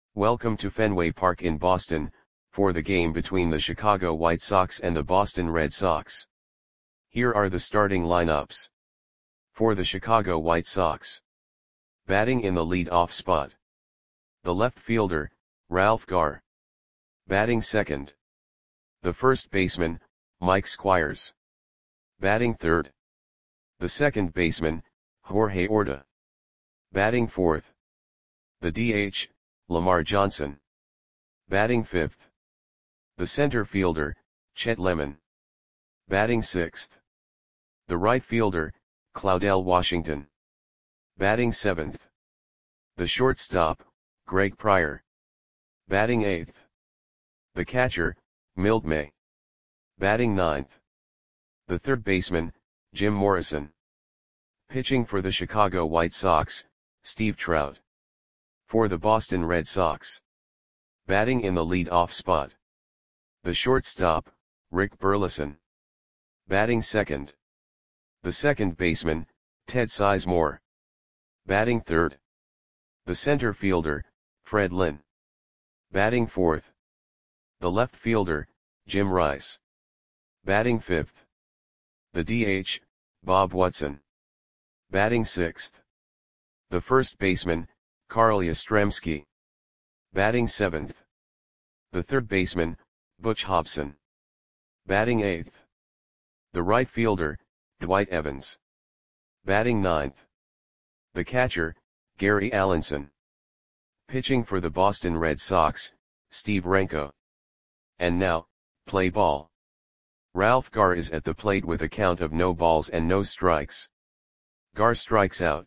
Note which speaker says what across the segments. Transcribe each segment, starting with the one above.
Speaker 1: Welcome to Fenway Park in Boston, for the game between the Chicago White Sox and the Boston Red Sox. Here are the starting lineups. For the Chicago White Sox. Batting in the lead-off spot. The left fielder, Ralph Garr. Batting second. The first baseman, Mike Squires. Batting third. The second baseman, Jorge Orta. Batting fourth. The DH, Lamar Johnson. Batting fifth. The center fielder, Chet Lemon. Batting sixth. The right fielder, Claudell Washington. Batting seventh. The shortstop, Greg Pryor. Batting eighth. The catcher, Milt May. Batting ninth. The third baseman, Jim Morrison. Pitching for the Chicago White Sox, Steve Trout. For the Boston Red Sox. Batting in the lead-off spot. The shortstop, Rick Burleson. Batting second. The second baseman, Ted Sizemore. Batting third. The center fielder, Fred Lynn. Batting fourth. The left fielder, Jim Rice. Batting fifth. The DH, Bob Watson. Batting sixth. The first baseman, Carl Yastrzemski. Batting seventh. The third baseman, Butch Hobson. Batting eighth. The right fielder, Dwight Evans. Batting ninth. The catcher, Gary Allenson. Pitching for the Boston Red Sox, Steve Renko. And now, play ball. Ralph Garr is at the plate with a count of no balls and no strikes. Garr strikes out.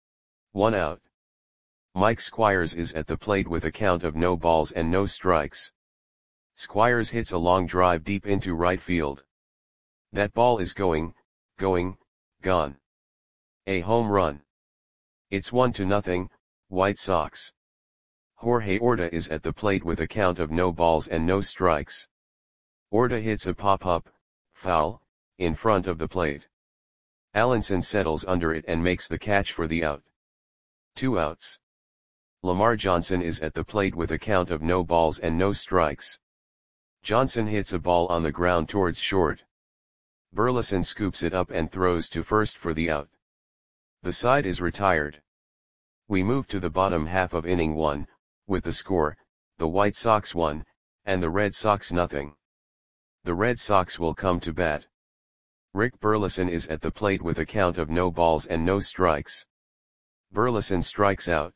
Speaker 1: 1 out. Mike Squires is at the plate with a count of no balls and no strikes. Squires hits a long drive deep into right field. That ball is gone. A home run. It's 1-0, White Sox. Jorge Orta is at the plate with a count of no balls and no strikes. Orta hits a pop-up, foul, in front of the plate. Allenson settles under it and makes the catch for the out. 2 outs. Lamar Johnson is at the plate with a count of no balls and no strikes. Johnson hits a ball on the ground towards short. Burleson scoops it up and throws to first for the out. The side is retired. We move to the bottom half of inning 1, with the score, the White Sox 1, and the Red Sox 0. The Red Sox will come to bat. Rick Burleson is at the plate with a count of no balls and no strikes. Burleson strikes out.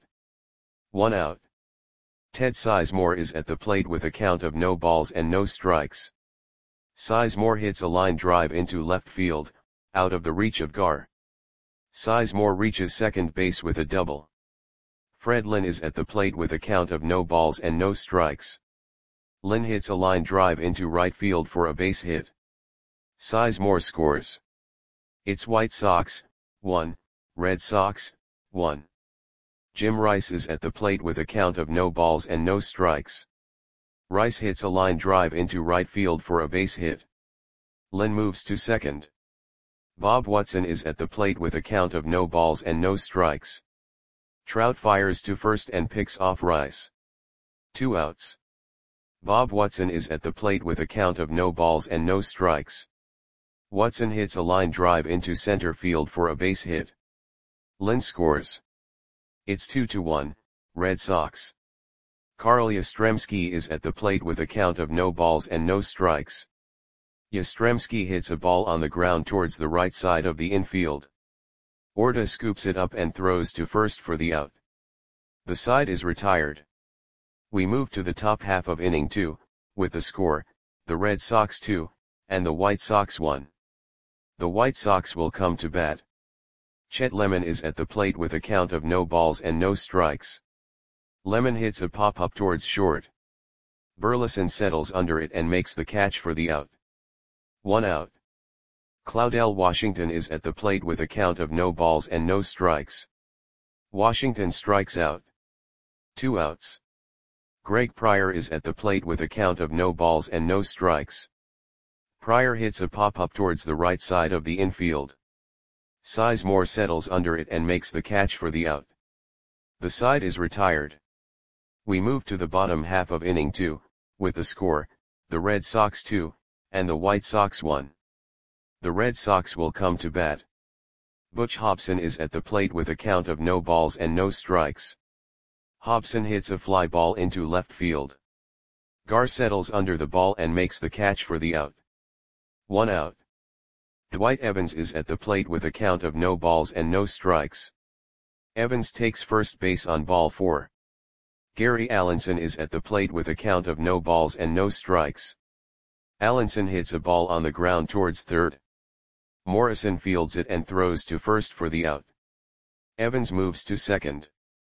Speaker 1: 1 out. Ted Sizemore is at the plate with a count of no balls and no strikes. Sizemore hits a line drive into left field, out of the reach of Garr. Sizemore reaches second base with a double. Fred Lynn is at the plate with a count of no balls and no strikes. Lynn hits a line drive into right field for a base hit. Sizemore scores. It's White Sox, 1, Red Sox, 1. Jim Rice is at the plate with a count of no balls and no strikes. Rice hits a line drive into right field for a base hit. Lynn moves to second. Bob Watson is at the plate with a count of no balls and no strikes. Trout fires to first and picks off Rice. 2 outs. Bob Watson is at the plate with a count of no balls and no strikes. Watson hits a line drive into center field for a base hit. Lynn scores. It's 2-1, Red Sox. Carl Yastrzemski is at the plate with a count of no balls and no strikes. Yastrzemski hits a ball on the ground towards the right side of the infield. Orta scoops it up and throws to first for the out. The side is retired. We move to the top half of inning 2, with the score, the Red Sox 2, and the White Sox 1. The White Sox will come to bat. Chet Lemon is at the plate with a count of no balls and no strikes. Lemon hits a pop-up towards short. Burleson settles under it and makes the catch for the out. 1 out. Claudell Washington is at the plate with a count of no balls and no strikes. Washington strikes out. 2 outs. Greg Pryor is at the plate with a count of no balls and no strikes. Pryor hits a pop-up towards the right side of the infield. Sizemore settles under it and makes the catch for the out. The side is retired. We move to the bottom half of inning 2, with the score, the Red Sox 2, and the White Sox 1. The Red Sox will come to bat. Butch Hobson is at the plate with a count of no balls and no strikes. Hobson hits a fly ball into left field. Gar settles under the ball and makes the catch for the out. 1 out. Dwight Evans is at the plate with a count of no balls and no strikes. Evans takes first base on ball 4. Gary Allenson is at the plate with a count of no balls and no strikes. Allenson hits a ball on the ground towards third. Morrison fields it and throws to first for the out. Evans moves to second.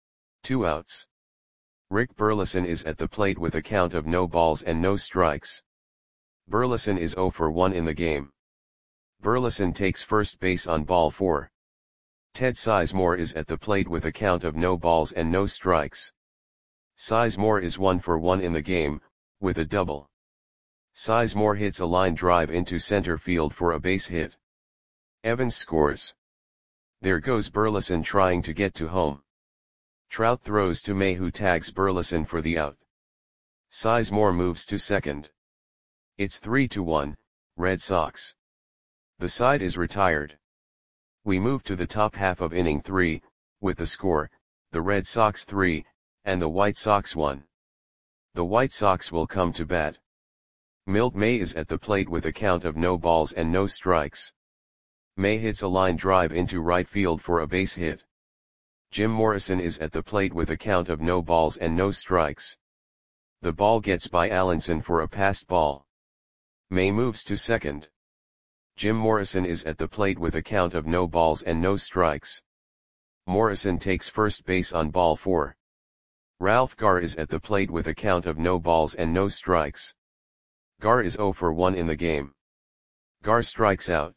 Speaker 1: 2 outs. Rick Burleson is at the plate with a count of no balls and no strikes. Burleson is 0 for 1 in the game. Burleson takes first base on ball 4. Ted Sizemore is at the plate with a count of no balls and no strikes. Sizemore is 1 for 1 in the game, with a double. Sizemore hits a line drive into center field for a base hit. Evans scores. There goes Burleson trying to get to home. Trout throws to May, who tags Burleson for the out. Sizemore moves to second. It's 3-1, Red Sox. The side is retired. We move to the top half of inning 3, with the score, the Red Sox 3, and the White Sox 1. The White Sox will come to bat. Milt May is at the plate with a count of no balls and no strikes. May hits a line drive into right field for a base hit. Jim Morrison is at the plate with a count of no balls and no strikes. The ball gets by Allenson for a passed ball. May moves to second. Jim Morrison is at the plate with a count of no balls and no strikes. Morrison takes first base on ball 4. Ralph Gar is at the plate with a count of no balls and no strikes. Gar is 0 for 1 in the game. Gar strikes out.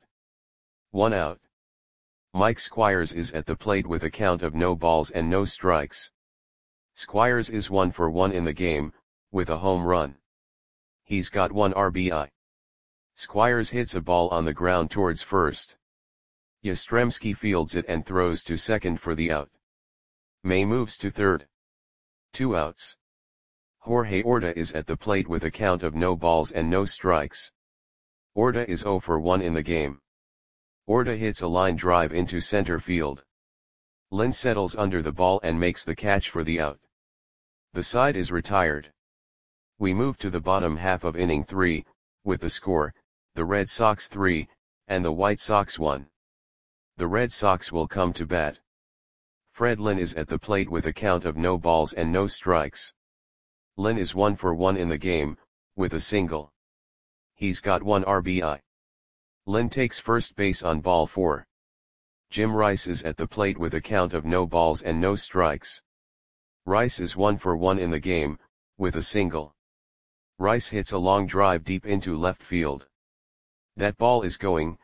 Speaker 1: 1 out. Mike Squires is at the plate with a count of no balls and no strikes. Squires is 1 for 1 in the game, with a home run. He's got 1 RBI. Squires hits a ball on the ground towards first. Yastrzemski fields it and throws to second for the out. May moves to third. 2 outs. Jorge Orta is at the plate with a count of no balls and no strikes. Orta is 0 for 1 in the game. Orta hits a line drive into center field. Lynn settles under the ball and makes the catch for the out. The side is retired. We move to the bottom half of inning 3, with the score, the Red Sox 3, and the White Sox 1. The Red Sox will come to bat. Fred Lynn is at the plate with a count of no balls and no strikes. Lynn is 1 for 1 in the game, with a single. He's got 1 RBI. Lynn takes first base on ball 4. Jim Rice is at the plate with a count of no balls and no strikes. Rice is 1 for 1 in the game, with a single. Rice hits a long drive deep into left field. That ball is going,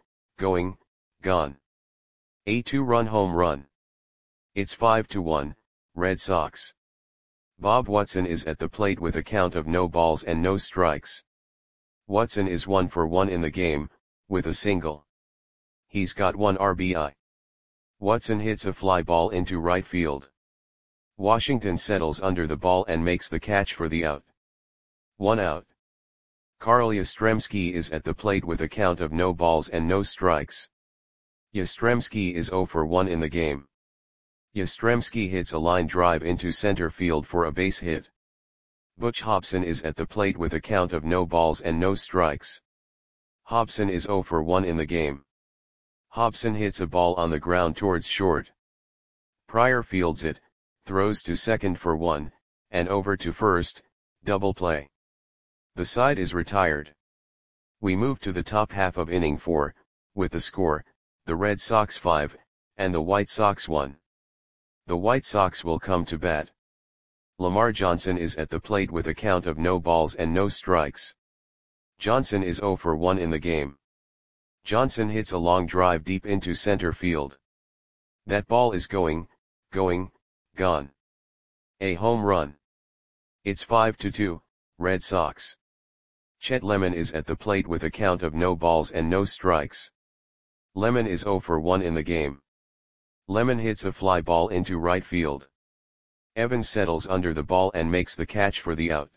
Speaker 1: gone. A 2-run home run. It's 5-1, Red Sox. Bob Watson is at the plate with a count of no balls and no strikes. Watson is 1 for 1 in the game, with a single. He's got 1 RBI. Watson hits a fly ball into right field. Washington settles under the ball and makes the catch for the out. 1 out. Carl Yastrzemski is at the plate with a count of no balls and no strikes. Yastrzemski is 0 for 1 in the game. Yastrzemski hits a line drive into center field for a base hit. Butch Hobson is at the plate with a count of no balls and no strikes. Hobson is 0 for 1 in the game. Hobson hits a ball on the ground towards short. Pryor fields it, throws to second for 1, and over to first, double play. The side is retired. We move to the top half of inning 4, with the score, the Red Sox 5, and the White Sox 1. The White Sox will come to bat. Lamar Johnson is at the plate with a count of no balls and no strikes. Johnson is 0 for 1 in the game. Johnson hits a long drive deep into center field. That ball is going, gone. A home run. It's 5-2, Red Sox. Chet Lemon is at the plate with a count of no balls and no strikes. Lemon is 0 for 1 in the game. Lemon hits a fly ball into right field. Evans settles under the ball and makes the catch for the out.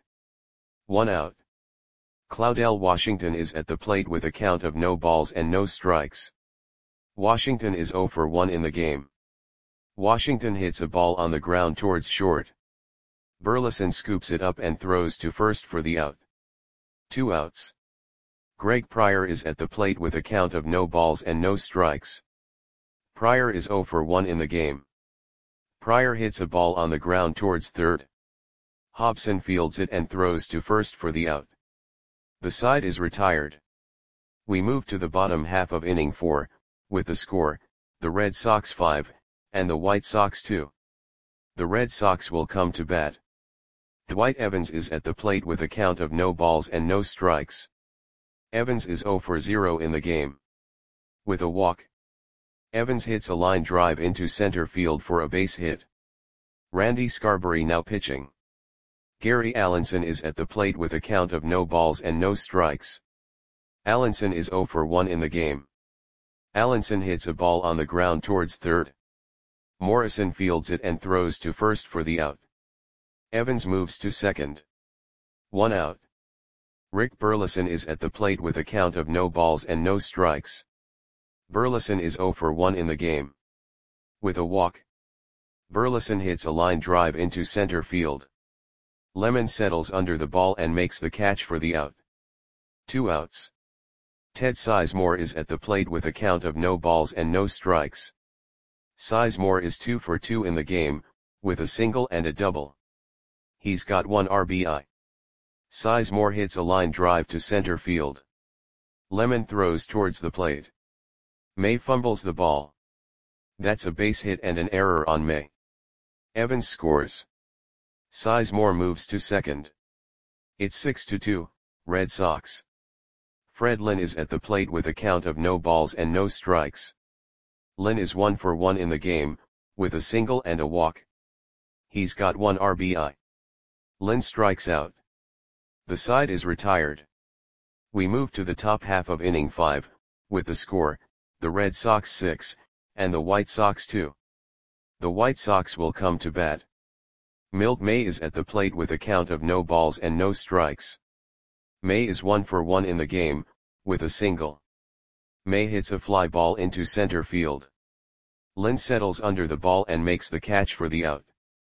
Speaker 1: 1 out. Claudell Washington is at the plate with a count of no balls and no strikes. Washington is 0 for 1 in the game. Washington hits a ball on the ground towards short. Burleson scoops it up and throws to first for the out. 2 outs. Greg Pryor is at the plate with a count of no balls and no strikes. Pryor is 0 for 1 in the game. Pryor hits a ball on the ground towards third. Hobson fields it and throws to first for the out. The side is retired. We move to the bottom half of inning 4, with the score, the Red Sox 5, and the White Sox 2. The Red Sox will come to bat. Dwight Evans is at the plate with a count of no balls and no strikes. Evans is 0 for 0 in the game. With a walk. Evans hits a line drive into center field for a base hit. Randy Scarberry now pitching. Gary Allenson is at the plate with a count of no balls and no strikes. Allenson is 0 for 1 in the game. Allenson hits a ball on the ground towards third. Morrison fields it and throws to first for the out. Evans moves to second. 1 out. Rick Burleson is at the plate with a count of no balls and no strikes. Burleson is 0 for 1 in the game. With a walk. Burleson hits a line drive into center field. Lemon settles under the ball and makes the catch for the out. 2 outs. Ted Sizemore is at the plate with a count of no balls and no strikes. Sizemore is 2 for 2 in the game, with a single and a double. He's got 1 RBI. Sizemore hits a line drive to center field. Lemon throws towards the plate. May fumbles the ball. That's a base hit and an error on May. Evans scores. Sizemore moves to second. It's 6-2, Red Sox. Fred Lynn is at the plate with a count of no balls and no strikes. Lynn is 1 for 1 in the game, with a single and a walk. He's got 1 RBI. Lynn strikes out. The side is retired. We move to the top half of inning 5, with the score, the Red Sox 6, and the White Sox 2. The White Sox will come to bat. Milt May is at the plate with a count of no balls and no strikes. May is 1 for 1 in the game, with a single. May hits a fly ball into center field. Lynn settles under the ball and makes the catch for the out.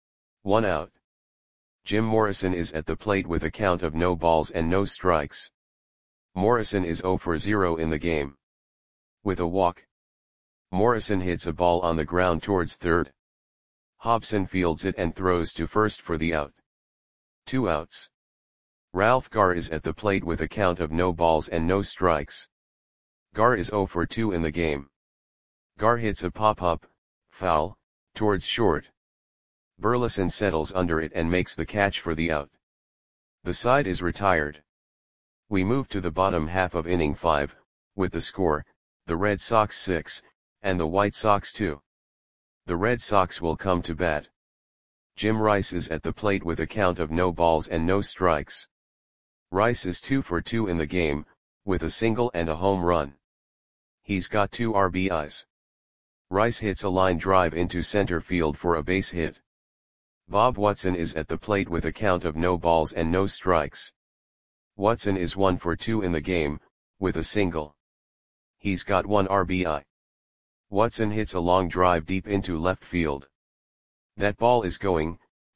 Speaker 1: 1 out. Jim Morrison is at the plate with a count of no balls and no strikes. Morrison is 0 for 0 in the game. With a walk. Morrison hits a ball on the ground towards third. Hobson fields it and throws to first for the out. 2 outs. Ralph Garr is at the plate with a count of no balls and no strikes. Garr is 0 for 2 in the game. Garr hits a pop-up, foul, towards short. Burleson settles under it and makes the catch for the out. The side is retired. We move to the bottom half of inning 5, with the score, the Red Sox 6, and the White Sox 2. The Red Sox will come to bat. Jim Rice is at the plate with a count of no balls and no strikes. Rice is 2 for 2 in the game, with a single and a home run. He's got 2 RBIs. Rice hits a line drive into center field for a base hit. Bob Watson is at the plate with a count of no balls and no strikes. Watson is 1 for 2 in the game, with a single. He's got 1 RBI. Watson hits a long drive deep into left field. That ball is gone.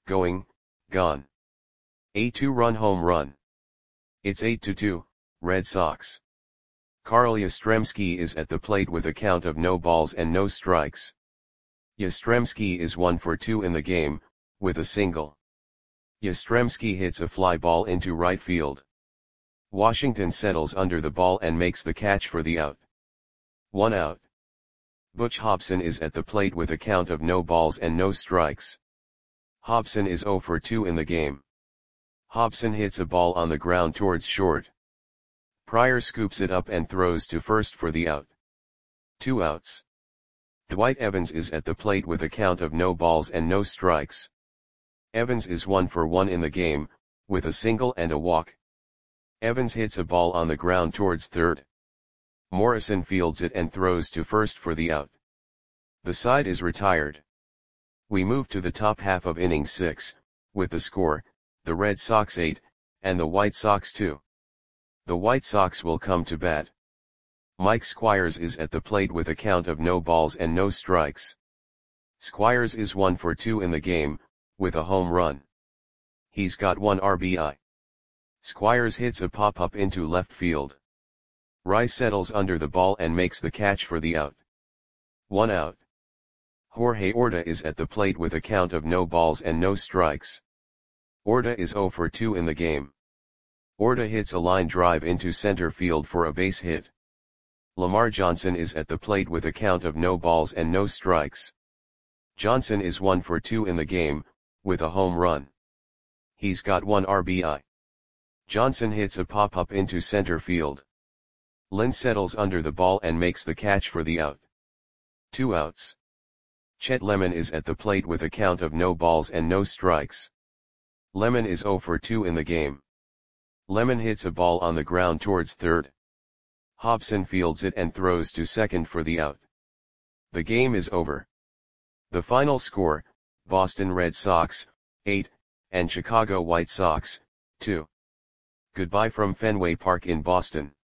Speaker 1: A 2-run home run. It's 8-2, Red Sox. Carl Yastrzemski is at the plate with a count of no balls and no strikes. Yastrzemski is 1 for 2 in the game, with a single. Yastrzemski hits a fly ball into right field. Washington settles under the ball and makes the catch for the out. 1 out. Butch Hobson is at the plate with a count of no balls and no strikes. Hobson is 0 for 2 in the game. Hobson hits a ball on the ground towards short. Pryor scoops it up and throws to first for the out. 2 outs. Dwight Evans is at the plate with a count of no balls and no strikes. Evans is 1 for 1 in the game, with a single and a walk. Evans hits a ball on the ground towards third. Morrison fields it and throws to first for the out. The side is retired. We move to the top half of inning 6, with the score, the Red Sox 8, and the White Sox 2. The White Sox will come to bat. Mike Squires is at the plate with a count of no balls and no strikes. Squires is 1 for 2 in the game, with a home run. He's got 1 RBI. Squires hits a pop-up into left field. Rice settles under the ball and makes the catch for the out. 1 out. Jorge Orta is at the plate with a count of no balls and no strikes. Orta is 0 for 2 in the game. Orta hits a line drive into center field for a base hit. Lamar Johnson is at the plate with a count of no balls and no strikes. Johnson is 1 for 2 in the game, with a home run. He's got 1 RBI. Johnson hits a pop-up into center field. Lynn settles under the ball and makes the catch for the out. 2 outs. Chet Lemon is at the plate with a count of no balls and no strikes. Lemon is 0 for 2 in the game. Lemon hits a ball on the ground towards third. Hobson fields it and throws to second for the out. The game is over. The final score, Boston Red Sox, 8, and Chicago White Sox, 2. Goodbye from Fenway Park in Boston.